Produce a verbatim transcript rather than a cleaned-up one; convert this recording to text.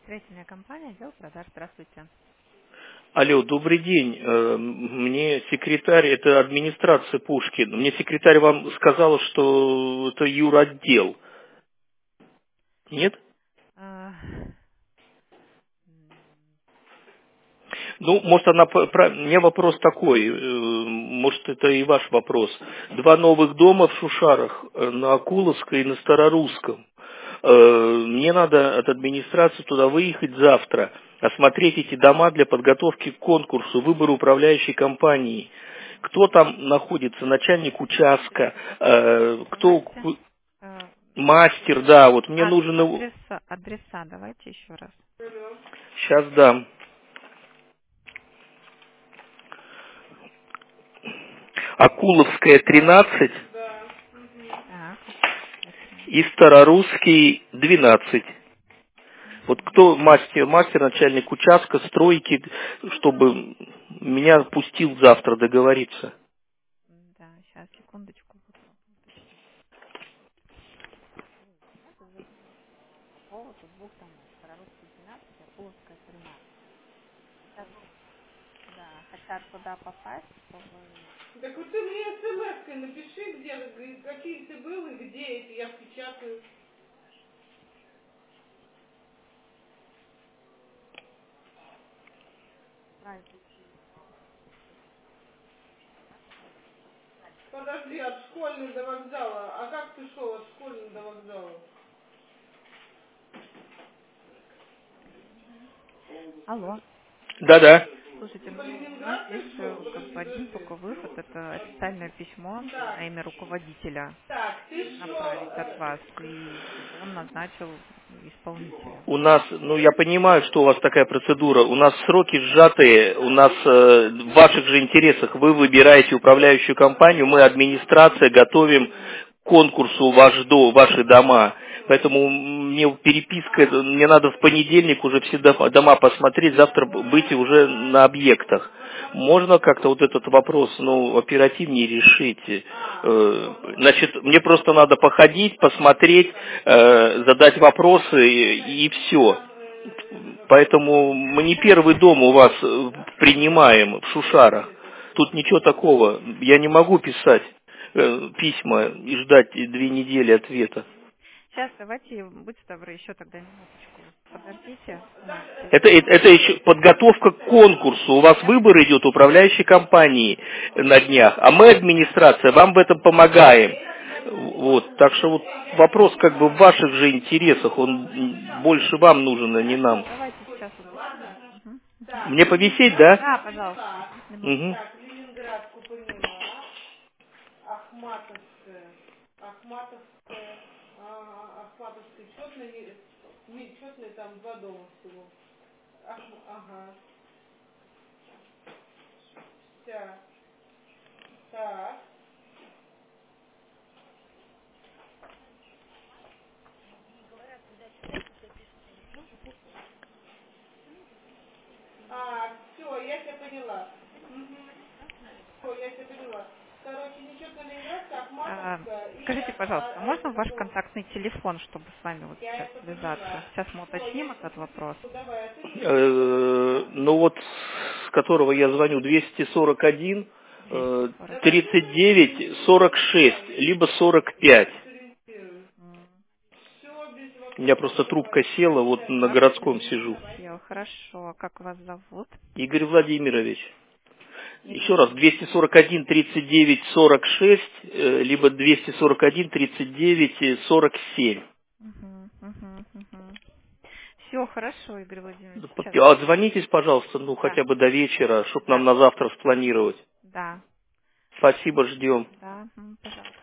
Строительная компания, отдел продаж. Здравствуйте. Алло, добрый день. Э, Мне секретарь, это администрация Пушкин. Мне секретарь вам сказала, что это юротдел. Нет? А, Ну, может, она... по- про- У меня вопрос такой. э, Может, это и ваш вопрос. Два новых дома в Шушарах, э, на Акуловской и на Старорусском. Э, Мне надо от администрации туда выехать завтра, осмотреть эти дома для подготовки к конкурсу, выбору управляющей компании. Кто там находится, начальник участка, э, кто давайте. э, мастер, да, вот мне ад- нужен его. адреса, адреса, давайте еще раз. Сейчас дам. Акуловская тринадцать Так, и Старорусский двенадцать. Вот кто мастер, мастер, начальник участка, стройки, чтобы меня пустил завтра договориться. да, сейчас, секундочку. Уточню. Это за какого-то двух домов. Старорусский двенадцать, Акуловская тринадцать. Хотят, да, хотят туда попасть, чтобы... Так вот ты мне смс-кой напиши, где, какие ты был и где эти, я впечатаю. Правильно. Подожди, от школьной до вокзала. А как ты шел от школьной до вокзала? Алло. Да-да. Слушайте, Ты по ну, у нас Ленинградской есть шел? э, как Подожди, бы один подожди. только выход, это официальное письмо Так, на имя руководителя так, ты шел. направить от вас, и он назначил исполнителя. У нас, ну я понимаю, что у вас такая процедура, у нас сроки сжатые, у нас э, в ваших же интересах вы выбираете управляющую компанию, мы администрация готовим к конкурсу ваш до, ваши дома. Поэтому мне переписка, это- мне надо в понедельник уже все дома дома посмотреть, завтра быть уже на объектах. Можно как-то вот этот вопрос, ну, оперативнее решить? Э, Значит, мне просто надо походить, посмотреть, э, задать вопросы и, и все. Поэтому мы не первый дом у вас э, принимаем в Шушарах. Тут ничего такого. Я не могу писать э, письма и ждать две недели ответа. Сейчас давайте, будьте добры, еще тогда минуточку. Подождите. На Это, телефон. это, это еще подготовка к конкурсу. У вас выбор идет управляющей компании на днях, а мы, администрация, вам в этом помогаем. Вот, так что вот вопрос как бы в ваших же интересах, он м, больше вам нужен, а не нам. Давайте сейчас уточню. Мгм, мгм. Мне повисеть, да? Да, пожалуйста. Так, Минутку. Угу. так, Ленинградку поняла. Ахматовская. Ахматовская. Ага, Ахматовская. Четная, не, четная там два дома всего. Ахма, ага. Так. Так. А, все, я тебя поняла. Угу. Все, я тебя поняла. Короче, нечетная Ленинградская, А, Ахматовская и скажите, а, пожалуйста, а а, можно это ваш дом. контактный телефон, чтобы с вами вот Я сейчас это связаться? поняла. Сейчас мы Все, я уточним тебе этот вопрос. запишу. Давай, а ты мне телефон Э, напиши. Ну вот, с которого я звоню, двести сорок один двести э, сорок. Давай, ты тридцать мне девять сорок шесть, сориентируй. либо сорок Я пять. тебя сориентирую. М, Все, без У меня вопросов. просто трубка Давай. села, вот Сейчас на я городском запишу. сижу. Давай. Все, хорошо. А как вас зовут? Игорь Владимирович. Игорь. Еще раз, двести сорок один тридцать девять сорок шесть, э, либо двести сорок один тридцать девять сорок семь. Угу, угу, угу. Все, хорошо, Игорь Владимирович. Сейчас. Отзвонитесь, пожалуйста, ну Да, хотя бы до вечера, чтобы нам да, на завтра спланировать. да, Спасибо, ждем. да, м, пожалуйста.